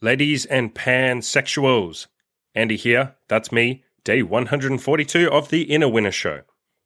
Ladies and pansexuals, Andy here, that's me, day 142 of The Inner Winner Show.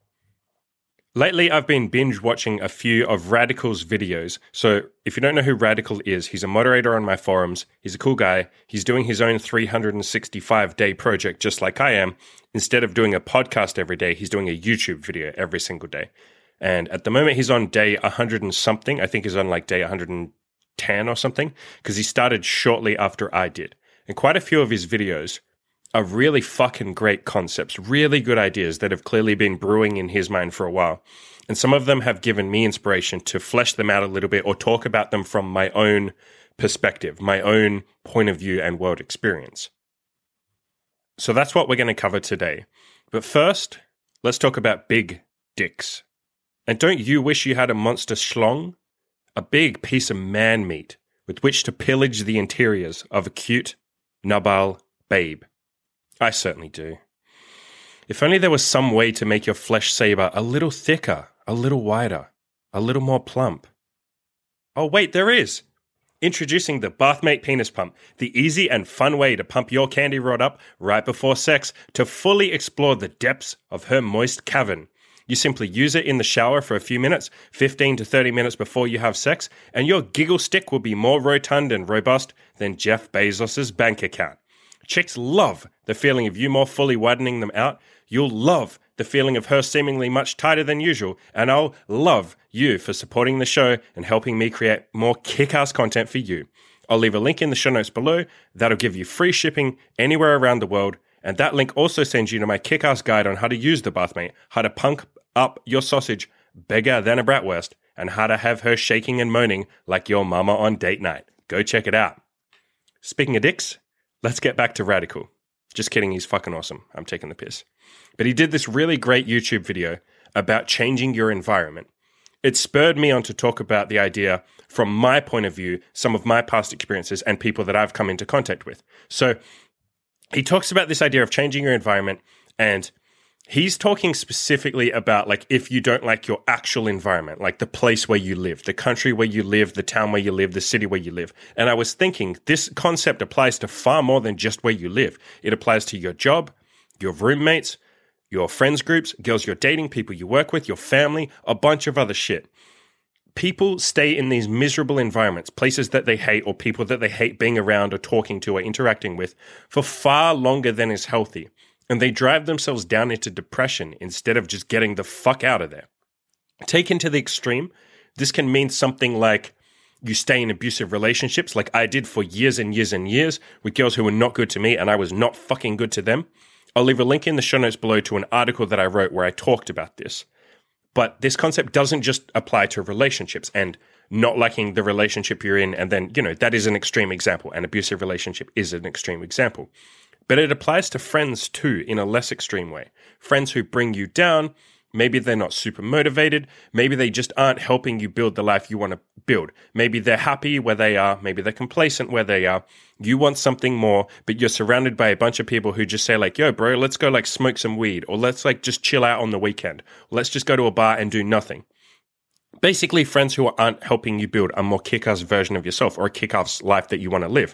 Lately, I've been binge watching a few of Radical's videos. So if you don't know who Radical is, he's a moderator on my forums. He's a cool guy. He's doing his own 365-day project just like I am. Instead of doing a podcast every day, he's doing a YouTube video every single day. And at the moment, he's on day 100 and something. I think he's on like day 110 or something, because he started shortly after I did. And quite a few of his videos are really fucking great concepts, really good ideas that have clearly been brewing in his mind for a while. And some of them have given me inspiration to flesh them out a little bit or talk about them from my own perspective, my own point of view and world experience. So that's what we're going to cover today. But first, let's talk about big dicks. And don't you wish you had a monster schlong? A big piece of man meat with which to pillage the interiors of a cute, nubile babe. I certainly do. If only there was some way to make your flesh saber a little thicker, a little wider, a little more plump. Oh wait, there is! Introducing the Bathmate Penis Pump, the easy and fun way to pump your candy rod up right before sex to fully explore the depths of her moist cavern. You simply use it in the shower for a few minutes, 15 to 30 minutes before you have sex, and your giggle stick will be more rotund and robust than Jeff Bezos' bank account. Chicks love the feeling of you more fully widening them out. You'll love the feeling of her seemingly much tighter than usual. And I'll love you for supporting the show and helping me create more kick-ass content for you. I'll leave a link in the show notes below. That'll give you free shipping anywhere around the world. And that link also sends you to my kick-ass guide on how to use the Bathmate, how to punk up your sausage bigger than a bratwurst, and how to have her shaking and moaning like your mama on date night. Go check it out. Speaking of dicks, let's get back to Radical. Just kidding, he's fucking awesome. I'm taking the piss. But he did this really great YouTube video about changing your environment. It spurred me on to talk about the idea from my point of view, some of my past experiences and people that I've come into contact with. So he talks about this idea of changing your environment, and he's talking specifically about like if you don't like your actual environment, like the place where you live, the country where you live, the town where you live, the city where you live. And I was thinking this concept applies to far more than just where you live. It applies to your job, your roommates, your friends groups, girls you're dating, people you work with, your family, a bunch of other shit. People stay in these miserable environments, places that they hate or people that they hate being around or talking to or interacting with for far longer than is healthy. And they drive themselves down into depression instead of just getting the fuck out of there. Taken to the extreme, this can mean something like you stay in abusive relationships like I did for years and years and years with girls who were not good to me and I was not fucking good to them. I'll leave a link in the show notes below to an article that I wrote where I talked about this. But this concept doesn't just apply to relationships and not liking the relationship you're in, and then, that is an extreme example. An abusive relationship is an extreme example. But it applies to friends too in a less extreme way. Friends who bring you down, maybe they're not super motivated, maybe they just aren't helping you build the life you want to build. Maybe they're happy where they are, maybe they're complacent where they are. You want something more, but you're surrounded by a bunch of people who just say like, yo bro, let's go like smoke some weed, or let's like just chill out on the weekend, or let's just go to a bar and do nothing. Basically friends who aren't helping you build a more kick-ass version of yourself or a kick-ass life that you want to live.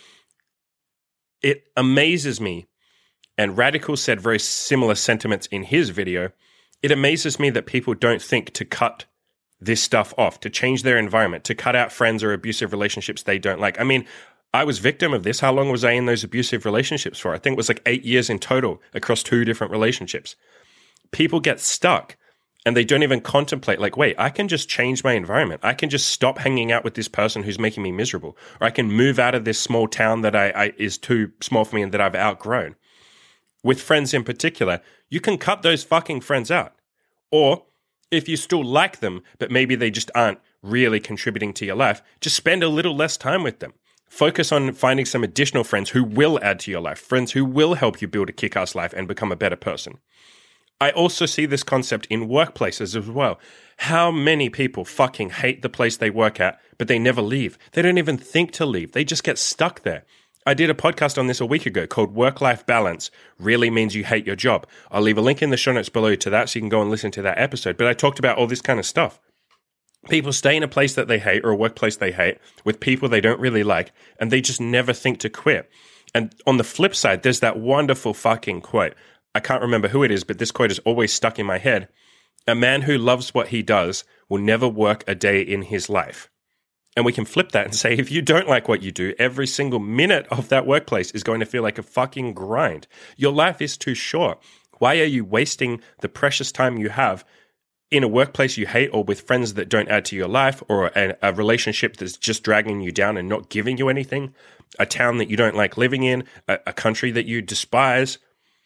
It amazes me, and Radical said very similar sentiments in his video, it amazes me that people don't think to cut this stuff off, to change their environment, to cut out friends or abusive relationships they don't like. I mean, I was victim of this. How long was I in those abusive relationships for? I think it was like 8 years in total across 2 different relationships. People get stuck and they don't even contemplate like, wait, I can just change my environment. I can just stop hanging out with this person who's making me miserable. Or I can move out of this small town that I is too small for me and that I've outgrown. With friends in particular, you can cut those fucking friends out. Or if you still like them, but maybe they just aren't really contributing to your life, just spend a little less time with them. Focus on finding some additional friends who will add to your life, friends who will help you build a kick-ass life and become a better person. I also see this concept in workplaces as well. How many people fucking hate the place they work at, but they never leave? They don't even think to leave. They just get stuck there. I did a podcast on this a week ago called Work-Life Balance Really Means You Hate Your Job. I'll leave a link in the show notes below to that so you can go and listen to that episode. But I talked about all this kind of stuff. People stay in a place that they hate or a workplace they hate with people they don't really like, and they just never think to quit. And on the flip side, there's that wonderful fucking quote. I can't remember who it is, but this quote is always stuck in my head. A man who loves what he does will never work a day in his life. And we can flip that and say, if you don't like what you do, every single minute of that workplace is going to feel like a fucking grind. Your life is too short. Why are you wasting the precious time you have in a workplace you hate, or with friends that don't add to your life, or a relationship that's just dragging you down and not giving you anything, a town that you don't like living in, a country that you despise?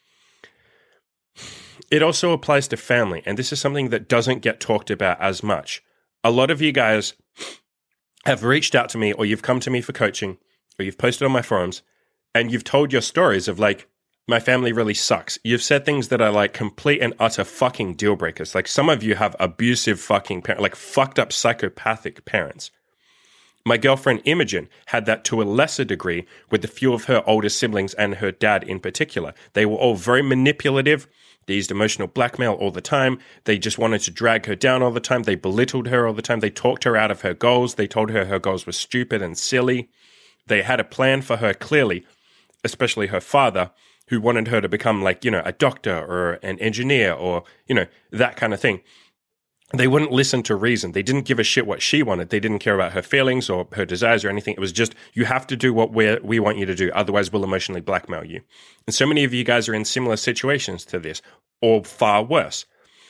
It also applies to family, and this is something that doesn't get talked about as much. A lot of you guys have reached out to me, or you've come to me for coaching, or you've posted on my forums, and you've told your stories of like, my family really sucks. You've said things that are like complete and utter fucking deal breakers. Like some of you have abusive fucking parents, like fucked up psychopathic parents. My girlfriend Imogen had that to a lesser degree with a few of her older siblings and her dad in particular. They were all very manipulative. They used emotional blackmail all the time. They just wanted to drag her down all the time. They belittled her all the time. They talked her out of her goals. They told her goals were stupid and silly. They had a plan for her clearly, especially her father, who wanted her to become like, a doctor or an engineer or, that kind of thing. They wouldn't listen to reason. They didn't give a shit what she wanted. They didn't care about her feelings or her desires or anything. It was just, you have to do what we want you to do. Otherwise, we'll emotionally blackmail you. And so many of you guys are in similar situations to this, or far worse.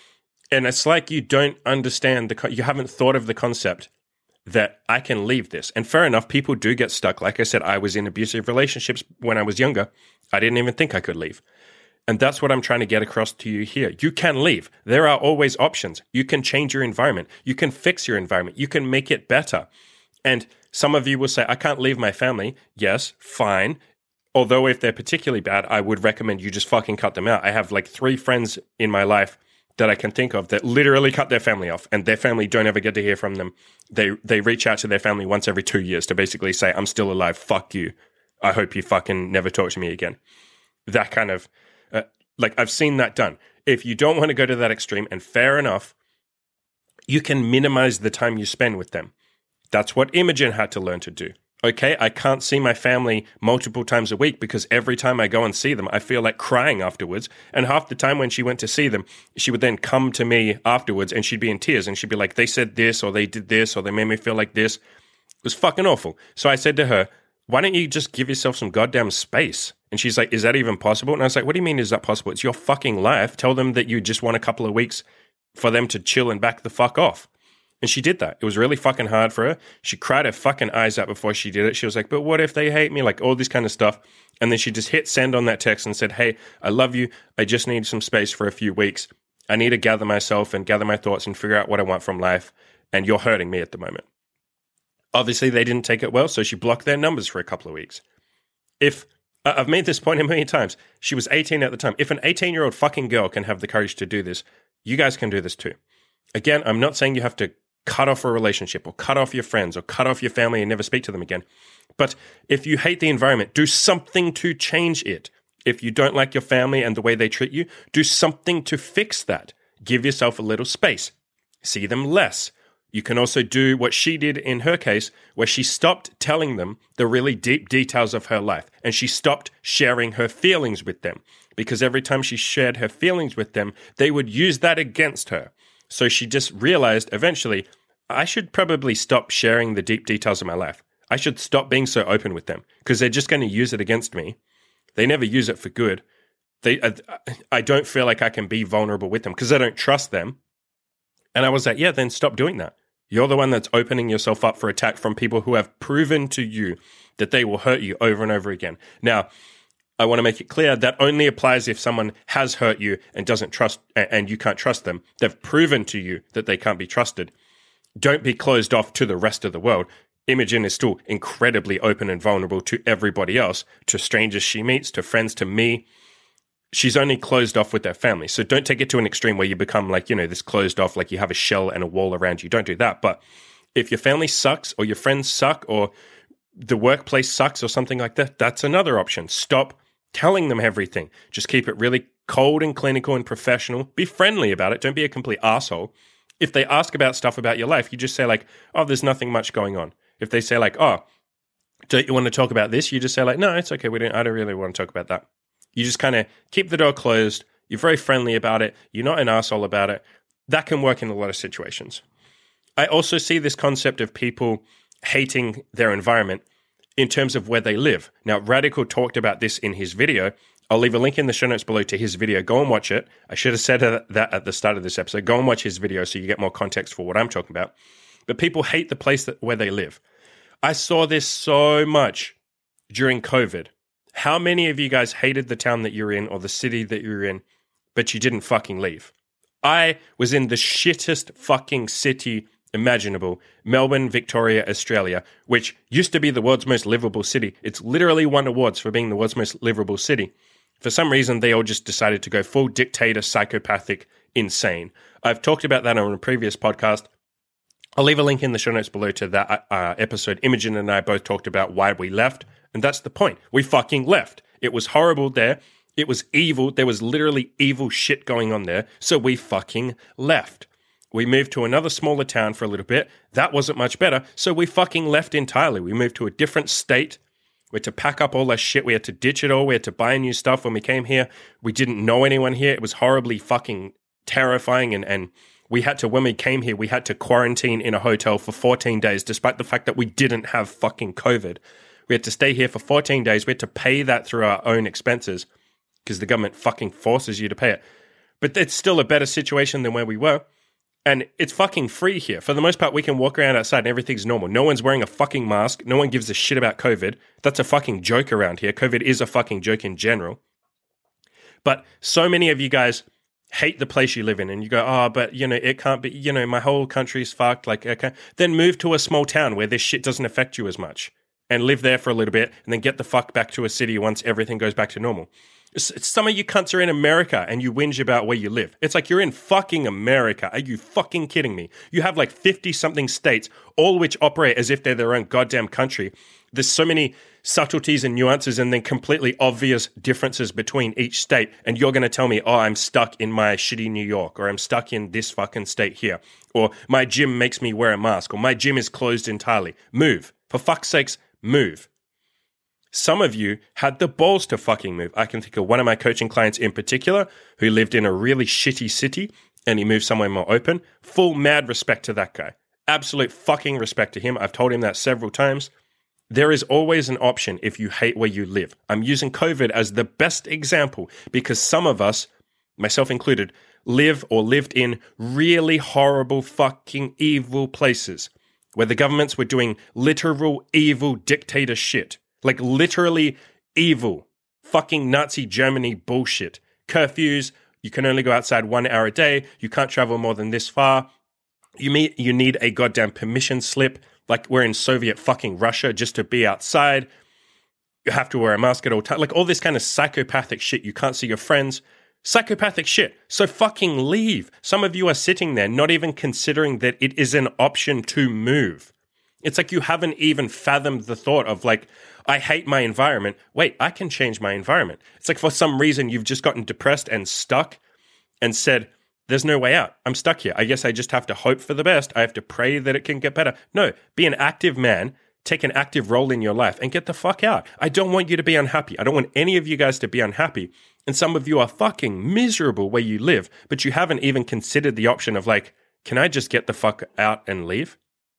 And it's like you don't understand, you haven't thought of the concept that I can leave this. And fair enough, people do get stuck. Like I said, I was in abusive relationships when I was younger. I didn't even think I could leave. And that's what I'm trying to get across to you here. You can leave. There are always options. You can change your environment. You can fix your environment. You can make it better. And some of you will say, I can't leave my family. Yes, fine. Although if they're particularly bad, I would recommend you just fucking cut them out. I have like 3 friends in my life that I can think of that literally cut their family off, and their family don't ever get to hear from them. They reach out to their family once every 2 years to basically say, I'm still alive. Fuck you. I hope you fucking never talk to me again. That kind of, I've seen that done. If you don't want to go to that extreme, and fair enough, you can minimize the time you spend with them. That's what Imogen had to learn to do. Okay, I can't see my family multiple times a week because every time I go and see them, I feel like crying afterwards. And half the time when she went to see them, she would then come to me afterwards and she'd be in tears and she'd be like, they said this or they did this or they made me feel like this. It was fucking awful. So I said to her, why don't you just give yourself some goddamn space? And she's like, is that even possible? And I was like, what do you mean is that possible? It's your fucking life. Tell them that you just want a couple of weeks for them to chill and back the fuck off. And she did that. It was really fucking hard for her. She cried her fucking eyes out before she did it. She was like, but what if they hate me? Like all this kind of stuff. And then she just hit send on that text and said, hey, I love you. I just need some space for a few weeks. I need to gather myself and gather my thoughts and figure out what I want from life. And you're hurting me at the moment. Obviously, they didn't take it well, so she blocked their numbers for a couple of weeks. If I've made this point a million times, she was 18 at the time. If an 18-year-old fucking girl can have the courage to do this, you guys can do this too. Again, I'm not saying you have to cut off a relationship or cut off your friends or cut off your family and never speak to them again. But if you hate the environment, do something to change it. If you don't like your family and the way they treat you, do something to fix that. Give yourself a little space. See them less. You can also do what she did in her case, where she stopped telling them the really deep details of her life, and she stopped sharing her feelings with them, because every time she shared her feelings with them, they would use that against her. So she just realized eventually, I should probably stop sharing the deep details of my life. I should stop being so open with them, because they're just going to use it against me. They never use it for good. I don't feel like I can be vulnerable with them because I don't trust them. And I was like, yeah, then stop doing that. You're the one that's opening yourself up for attack from people who have proven to you that they will hurt you over and over again. Now, I want to make it clear that only applies if someone has hurt you and doesn't trust, and you can't trust them. They've proven to you that they can't be trusted. Don't be closed off to the rest of the world. Imogen is still incredibly open and vulnerable to everybody else, to strangers she meets, to friends, to me. She's only closed off with their family. So don't take it to an extreme where you become like, this closed off, like you have a shell and a wall around you. Don't do that. But if your family sucks or your friends suck or the workplace sucks or something like that, that's another option. Stop telling them everything. Just keep it really cold and clinical and professional. Be friendly about it. Don't be a complete asshole. If they ask about stuff about your life, you just say like, oh, there's nothing much going on. If they say like, oh, don't you want to talk about this? You just say like, no, it's okay. I don't really want to talk about that. You just kind of keep the door closed. You're very friendly about it. You're not an asshole about it. That can work in a lot of situations. I also see this concept of people hating their environment in terms of where they live. Now, Radical talked about this in his video. I'll leave a link in the show notes below to his video. Go and watch it. I should have said that at the start of this episode. Go and watch his video so you get more context for what I'm talking about. But people hate the place where they live. I saw this so much during COVID. How many of you guys hated the town that you're in or the city that you're in, but you didn't fucking leave? I was in the shittest fucking city imaginable, Melbourne, Victoria, Australia, which used to be the world's most livable city. It's literally won awards for being the world's most livable city. For some reason, they all just decided to go full dictator, psychopathic, insane. I've talked about that on a previous podcast. I'll leave a link in the show notes below to that episode. Imogen and I both talked about why we left, and that's the point. We fucking left. It was horrible there. It was evil. There was literally evil shit going on there, so we fucking left. We moved to another smaller town for a little bit. That wasn't much better, so we fucking left entirely. We moved to a different state. We had to pack up all our shit. We had to ditch it all. We had to buy new stuff when we came here. We didn't know anyone here. It was horribly fucking terrifying. And we had to, when we came here, we had to quarantine in a hotel for 14 days, despite the fact that we didn't have fucking COVID. We had to stay here for 14 days. We had to pay that through our own expenses because the government fucking forces you to pay it. But it's still a better situation than where we were. And it's fucking free here. For the most part, we can walk around outside and everything's normal. No one's wearing a fucking mask. No one gives a shit about COVID. That's a fucking joke around here. COVID is a fucking joke in general. But so many of you guys hate the place you live in and you go, oh, but, it can't be, my whole country's fucked. Like, okay. Then move to a small town where this shit doesn't affect you as much and live there for a little bit and then get the fuck back to a city once everything goes back to normal. Some of you cunts are in America and you whinge about where you live. It's like you're in fucking America. Are you fucking kidding me? You have like 50-something states, all which operate as if they're their own goddamn country. There's so many subtleties and nuances and then completely obvious differences between each state. And you're going to tell me, oh, I'm stuck in my shitty New York, or I'm stuck in this fucking state here, or my gym makes me wear a mask, or my gym is closed entirely. Move. For fuck's sakes, move. Some of you had the balls to fucking move. I can think of one of my coaching clients in particular who lived in a really shitty city and he moved somewhere more open. Full mad respect to that guy. Absolute fucking respect to him. I've told him that several times. There is always an option if you hate where you live. I'm using COVID as the best example because some of us, myself included, live or lived in really horrible fucking evil places where the governments were doing literal evil dictator shit. Like literally evil, fucking Nazi Germany bullshit. Curfews, you can only go outside 1 hour a day. You can't travel more than this far. You need a goddamn permission slip, like we're in Soviet fucking Russia just to be outside. You have to wear a mask at all times. Like all this kind of psychopathic shit. You can't see your friends. Psychopathic shit. So fucking leave. Some of you are sitting there not even considering that it is an option to move. It's like you haven't even fathomed the thought of like, I hate my environment. Wait, I can change my environment. It's like for some reason you've just gotten depressed and stuck and said, there's no way out. I'm stuck here. I guess I just have to hope for the best. I have to pray that it can get better. No, be an active man, take an active role in your life and get the fuck out. I don't want you to be unhappy. I don't want any of you guys to be unhappy. And some of you are fucking miserable where you live, but you haven't even considered the option of like, can I just get the fuck out and leave?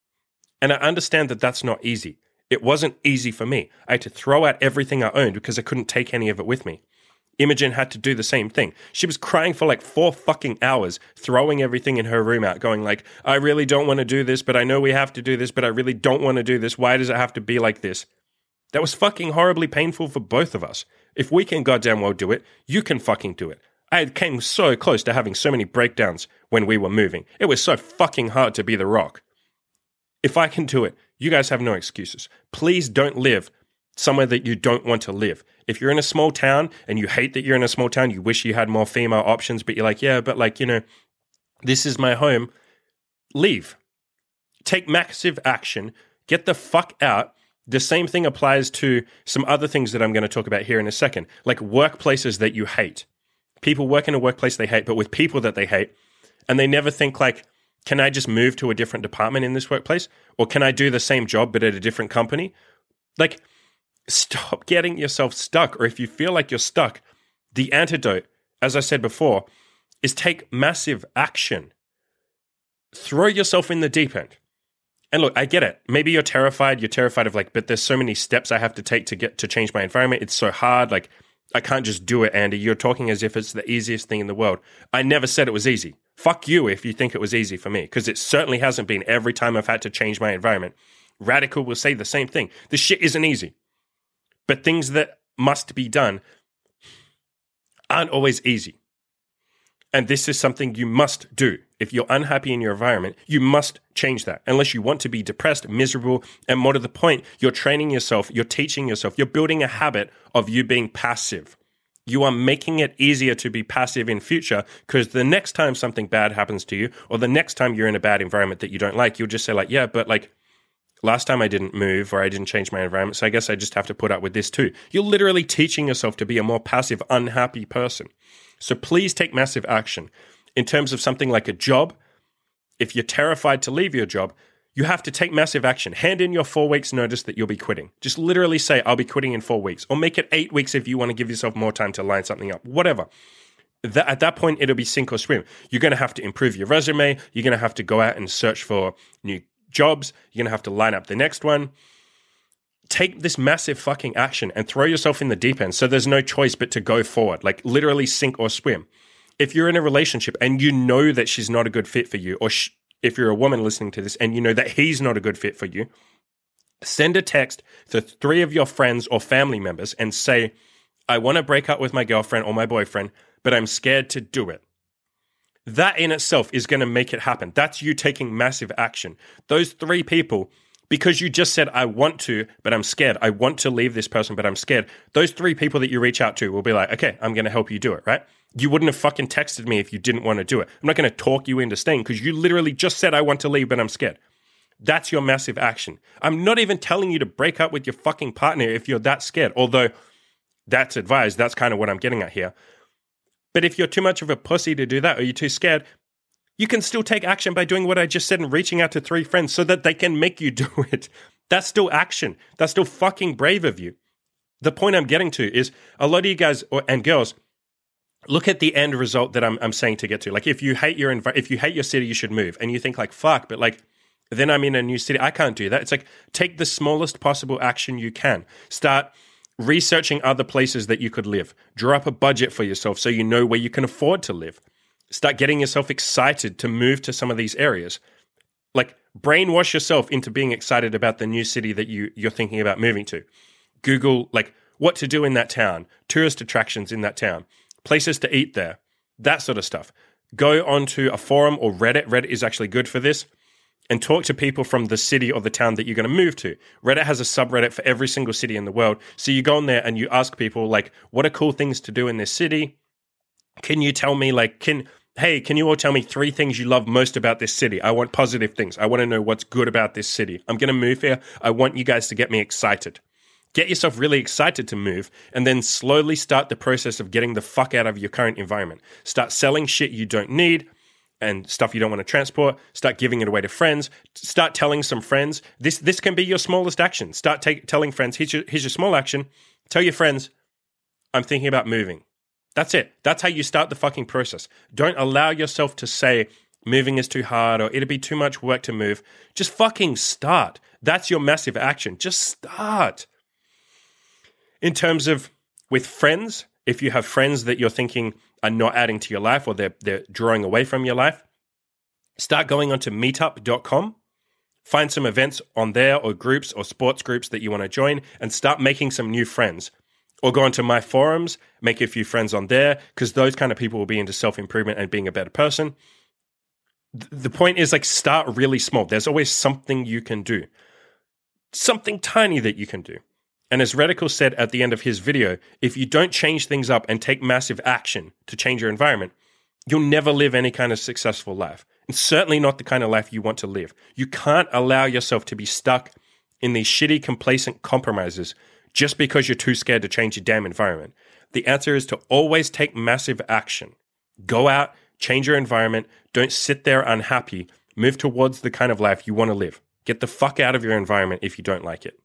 And I understand that that's not easy. It wasn't easy for me. I had to throw out everything I owned because I couldn't take any of it with me. Imogen had to do the same thing. She was crying for like 4 fucking hours, throwing everything in her room out, going like, I really don't want to do this, but I know we have to do this, but I really don't want to do this. Why does it have to be like this? That was fucking horribly painful for both of us. If we can goddamn well do it, you can fucking do it. I came so close to having so many breakdowns when we were moving. It was so fucking hard to be the rock. If I can do it, you guys have no excuses. Please don't live somewhere that you don't want to live. If you're in a small town and you hate that you're in a small town, you wish you had more female options, but you're like, yeah, but like, this is my home. Leave. Take massive action. Get the fuck out. The same thing applies to some other things that I'm going to talk about here in a second, like workplaces that you hate. People work in a workplace they hate, but with people that they hate, and they never think like, Can I just move to a different department in this workplace? Or can I do the same job but at a different company? Like, stop getting yourself stuck. Or if you feel like you're stuck, the antidote, as I said before, is take massive action. Throw yourself in the deep end. And look, I get it. Maybe you're terrified. You're terrified of but there's so many steps I have to take to change my environment. It's so hard. Like, I can't just do it, Andy. You're talking as if it's the easiest thing in the world. I never said it was easy. Fuck you if you think it was easy for me, because it certainly hasn't been every time I've had to change my environment. Radical will say the same thing. This shit isn't easy. But things that must be done aren't always easy. And this is something you must do. If you're unhappy in your environment, you must change that. Unless you want to be depressed, miserable, and more to the point, you're training yourself, you're teaching yourself, you're building a habit of you being passive. You are making it easier to be passive in future, because the next time something bad happens to you, or the next time you're in a bad environment that you don't like, you'll just say yeah, but last time I didn't move or I didn't change my environment, so I guess I just have to put up with this too. You're literally teaching yourself to be a more passive, unhappy person. So please take massive action. In terms of something like a job, if you're terrified to leave your job, you have to take massive action. Hand in your 4 weeks notice that you'll be quitting. Just literally say, I'll be quitting in 4 weeks. Or make it 8 weeks if you want to give yourself more time to line something up. Whatever. At that point, it'll be sink or swim. You're going to have to improve your resume. You're going to have to go out and search for new jobs. You're going to have to line up the next one. Take this massive fucking action and throw yourself in the deep end, so there's no choice but to go forward, literally sink or swim. If you're in a relationship and you know that she's not a good fit for you, or if you're a woman listening to this and you know that he's not a good fit for you, send a text to 3 of your friends or family members and say, I want to break up with my girlfriend or my boyfriend, but I'm scared to do it. That in itself is going to make it happen. That's you taking massive action. Those 3 people, because you just said, I want to, but I'm scared. I want to leave this person, but I'm scared. Those 3 people that you reach out to will be like, okay, I'm going to help you do it, right? You wouldn't have fucking texted me if you didn't want to do it. I'm not going to talk you into staying because you literally just said, I want to leave, but I'm scared. That's your massive action. I'm not even telling you to break up with your fucking partner if you're that scared, although that's advised. That's kind of what I'm getting at here. But if you're too much of a pussy to do that, or you're too scared, you can still take action by doing what I just said and reaching out to 3 friends so that they can make you do it. That's still action. That's still fucking brave of you. The point I'm getting to is a lot of you guys and girls, look at the end result that I'm saying to get to. If you hate your city, you should move. And you think fuck, but then I'm in a new city. I can't do that. It's take the smallest possible action you can. Start researching other places that you could live. Draw up a budget for yourself so you know where you can afford to live. Start getting yourself excited to move to some of these areas. Brainwash yourself into being excited about the new city that you're thinking about moving to. Google, what to do in that town, tourist attractions in that town, places to eat there, that sort of stuff. Go onto a forum or Reddit. Reddit is actually good for this. And talk to people from the city or the town that you're going to move to. Reddit has a subreddit for every single city in the world. So you go on there and you ask people, what are cool things to do in this city? Can you tell me, can you all tell me 3 things you love most about this city? I want positive things. I want to know what's good about this city. I'm going to move here. I want you guys to get me excited. Get yourself really excited to move, and then slowly start the process of getting the fuck out of your current environment. Start selling shit you don't need and stuff you don't want to transport. Start giving it away to friends. Start telling some friends. This can be your smallest action. Start telling friends, here's your small action. Tell your friends, I'm thinking about moving. That's it. That's how you start the fucking process. Don't allow yourself to say moving is too hard or it'll be too much work to move. Just fucking start. That's your massive action. Just start. In terms of with friends, if you have friends that you're thinking are not adding to your life or they're drawing away from your life, start going onto meetup.com. Find some events on there or groups or sports groups that you want to join and start making some new friends. Or go onto my forums, make a few friends on there, because those kind of people will be into self-improvement and being a better person. The point is start really small. There's always something you can do. Something tiny that you can do. And as Radical said at the end of his video, if you don't change things up and take massive action to change your environment, you'll never live any kind of successful life. And certainly not the kind of life you want to live. You can't allow yourself to be stuck in these shitty, complacent compromises just because you're too scared to change your damn environment. The answer is to always take massive action. Go out, change your environment. Don't sit there unhappy Move towards the kind of life you want to live. Get the fuck out of your environment if you don't like it.